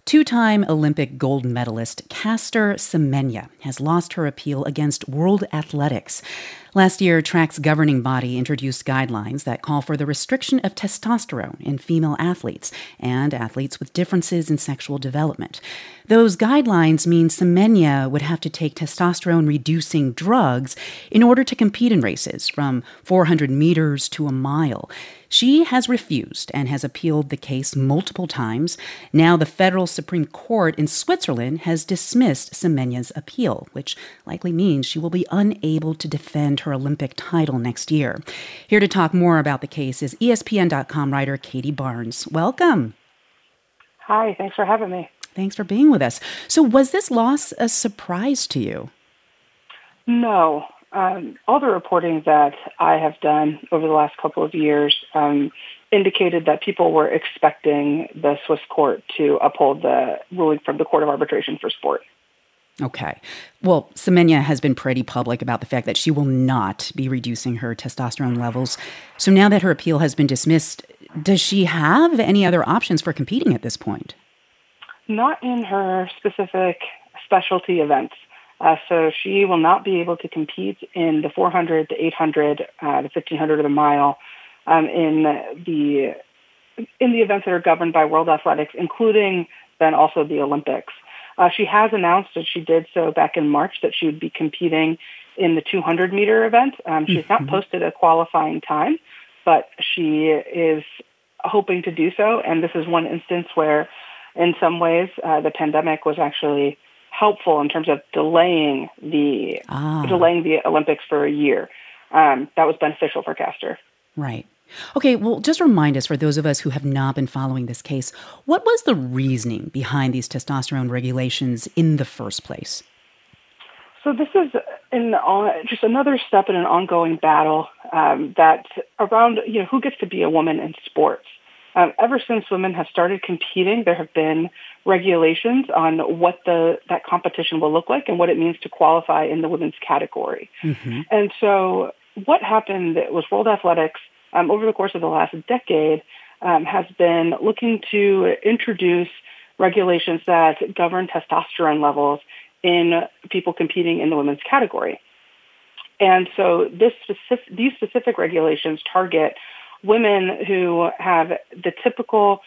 Two-time Olympic gold medalist Caster Semenya has lost her appeal against World Athletics. Last year, track's governing body introduced guidelines that call for the restriction of testosterone in female athletes and athletes with differences in sexual development. Those guidelines mean Semenya would have to take testosterone-reducing drugs in order to compete in races from 400 meters to a mile. She has refused and has appealed the case multiple times. Now the Federal Supreme Court in Switzerland has dismissed Semenya's appeal, which likely means she will be unable to defend her Olympic title next year. Here to talk more about the case is ESPN.com writer Katie Barnes. Welcome. Hi, thanks for having me. Thanks for being with us. So was this loss a surprise to you? No. All the reporting that I have done over the last couple of years indicated that people were expecting the Swiss court to uphold the ruling from the Court of Arbitration for Sport. Okay. Well, Semenya has been pretty public about the fact that she will not be reducing her testosterone levels. So now that her appeal has been dismissed, does she have any other options for competing at this point? Not in her specific specialty events. So she will not be able to compete in the 400, the 800, the 1500, or the mile in the events that are governed by World Athletics, including then also the Olympics. She has announced that she did so back in March that she would be competing in the 200-meter event. She's not posted a qualifying time, but she is hoping to do so. And this is one instance where, in some ways, the pandemic was actually helpful in terms of delaying the Olympics for a year. That was beneficial for Caster. Right. Okay, well, just remind us, for those of us who have not been following this case, what was the reasoning behind these testosterone regulations in the first place? So this is just another step in an ongoing battle that around who gets to be a woman in sports. Ever since women have started competing, there have been regulations on what that competition will look like and what it means to qualify in the women's category. Mm-hmm. And so what happened was World Athletics, over the course of the last decade, has been looking to introduce regulations that govern testosterone levels in people competing in the women's category. And so these specific regulations target women who have the typical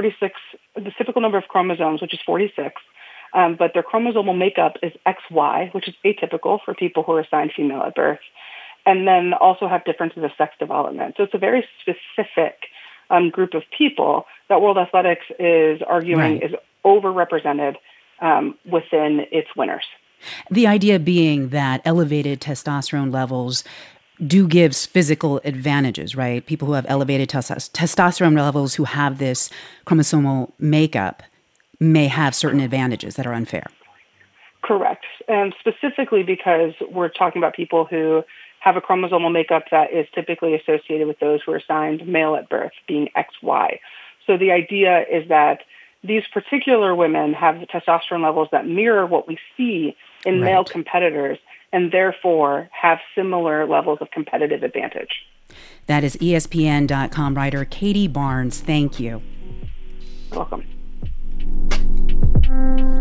number of chromosomes, which is 46, but their chromosomal makeup is XY, which is atypical for people who are assigned female at birth, and then also have differences of sex development. So it's a very specific group of people that World Athletics is arguing is overrepresented within its winners. The idea being that elevated testosterone levels do gives physical advantages, right? People who have elevated testosterone levels who have this chromosomal makeup may have certain advantages that are unfair. Correct. And specifically because we're talking about people who have a chromosomal makeup that is typically associated with those who are assigned male at birth, being XY. So the idea is that these particular women have the testosterone levels that mirror what we see in male competitors, and therefore have similar levels of competitive advantage. That is ESPN.com writer Katie Barnes. Thank you. You're welcome.